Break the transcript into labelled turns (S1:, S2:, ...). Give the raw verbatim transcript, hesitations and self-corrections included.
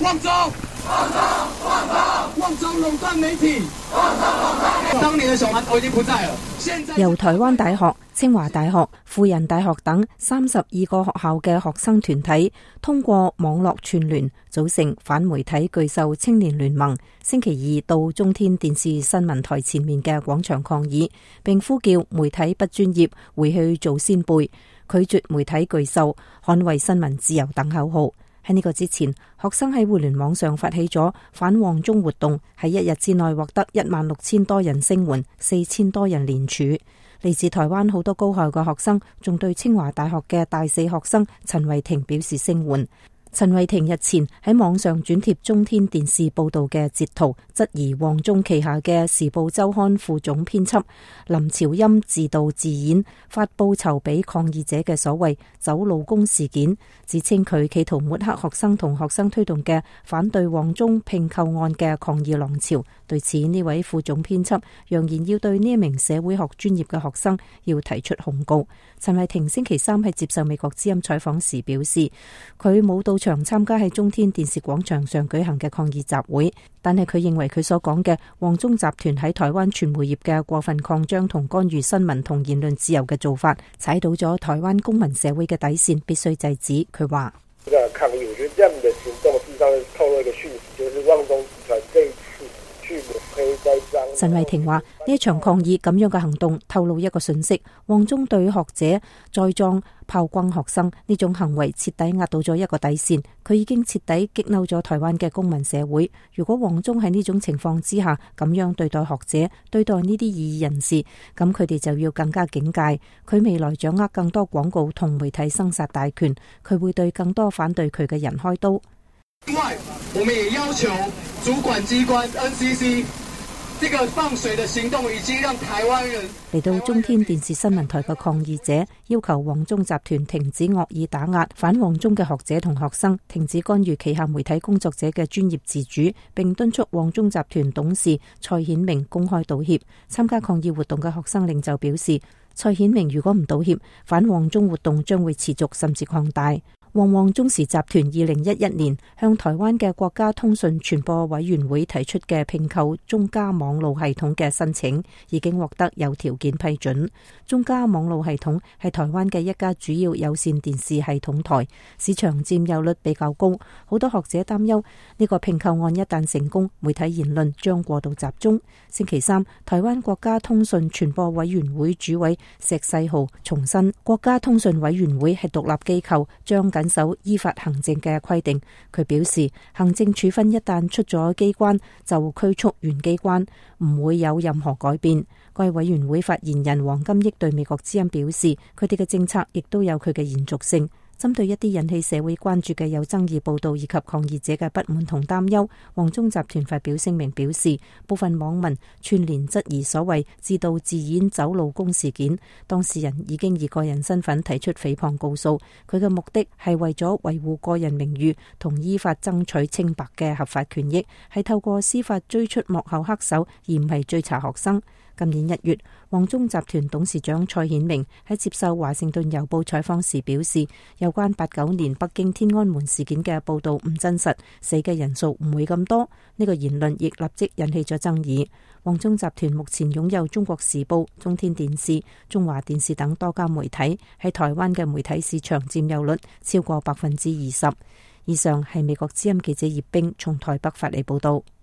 S1: 旺中，旺中，旺中，旺中壟斷媒體。當年的小饅頭已經不在了。
S2: 由台灣大學、清華大學、輔仁大學等三十二個學校嘅學生團體通過網絡串聯，組成反媒體巨獸青年聯盟，星期二到中天電視新聞台前面嘅廣場抗議，並呼叫媒體不專業，回去做先輩，拒絕媒體巨獸，捍衛新聞自由等口號。喺呢個之前，學生喺互聯網上發起咗反旺中活動，喺一日之內獲得一萬六千多人聲援，四千多人聯署。嚟自台灣好多高校嘅學生，仲對清華大學嘅大四學生陳慧婷表示聲援。陳慧婷日前喺網上轉貼中天電視報道嘅截圖，質疑旺中旗下嘅時報週刊副總編輯林朝欽自導自演發佈籌備抗議者嘅所謂走路工事件，指稱佢企圖抹黑學生同學生推動嘅反對旺中併購案嘅抗議浪潮。對此，呢位副總編輯揚言要對呢一名社會學專業嘅學生要提出控告。陳慧婷星期三喺接受美國之音採訪時表示，佢冇到場參加喺中天電視廣場上舉行嘅抗議集會，但係佢認為佢所講嘅旺中集團喺台灣傳媒業嘅過分擴張同干預新聞同言論自由嘅做法，踩到咗台灣公民社會嘅底線，必須制止。佢話：
S3: 呢個抗議，我覺得這樣的行動事實上透露一個訊息，就是旺中集團這一次去抹黑栽贓。陳
S2: 慧婷話：呢一場抗議咁樣嘅行動透露一個訊息，旺中對學者栽贓炮轟學生呢種行為徹底壓倒咗一個底線，佢已經徹底激嬲咗台灣嘅公民社會。如果旺中喺呢種情況之下咁樣對待學者、對待呢啲異議人士，咁佢哋就要更加警戒。佢未來掌握更多廣告同媒體生殺大權，佢會對更多反對佢嘅人開刀。
S1: 另外，我們也要求主管機關 N C C。這個放水的行動已經讓台灣人
S2: 嚟到中天電視新聞台嘅抗議者要求旺中集團停止惡意打壓反旺中嘅學者同學生，停止干預旗下媒體工作者嘅專業自主，並敦促旺中集團董事蔡顯明公開道歉。參加抗議活動嘅學生領袖表示，蔡顯明如果唔道歉，反旺中活動將會持續甚至擴大。旺旺中時集團二零一一年向台灣嘅國家通訊傳播委員會提出嘅併購中嘉網路系統嘅申請，已經獲得有條件批准。中嘉網路系統係台灣嘅一家主要有線電視系統台，市場佔有率比較高。好多學者擔憂呢個併購案一旦成功，媒體言論將過度集中。星期三，台灣國家通訊傳播委員會主委石世豪重申，國家通訊委員會係獨立機構，將緊守依法行政嘅規定。佢表示，行政處分一旦出咗機關，就驅促原機關，唔會有任何改變。該委員會發言人黃金益對美國之音表示，佢哋嘅政策亦都有佢嘅延續性。針對一啲引起社會關注嘅有爭議報道以及抗議者嘅不滿同擔憂，旺中集團發表聲明表示，部分網民串連質疑所謂自導自演走路工事件，當事人已經以個人身份提出誹謗告訴，佢嘅目的係為咗維護個人名譽同依法爭取清白嘅合法權益，係透過司法追出幕後黑手，而唔係追查學生。今年一月，旺中集團董事長蔡顯明喺接受華盛頓郵報採訪時表示，有關八九年北京天安門事件嘅報道唔真實，死嘅人數唔會咁多。呢個言論亦立即引起咗爭議。旺中集團目前擁有中國時報、中天電視、中華電視等多家媒體，喺台灣嘅媒體市場佔有率超過百分之二十。以上係美國之音記者葉冰從台北發嚟報道。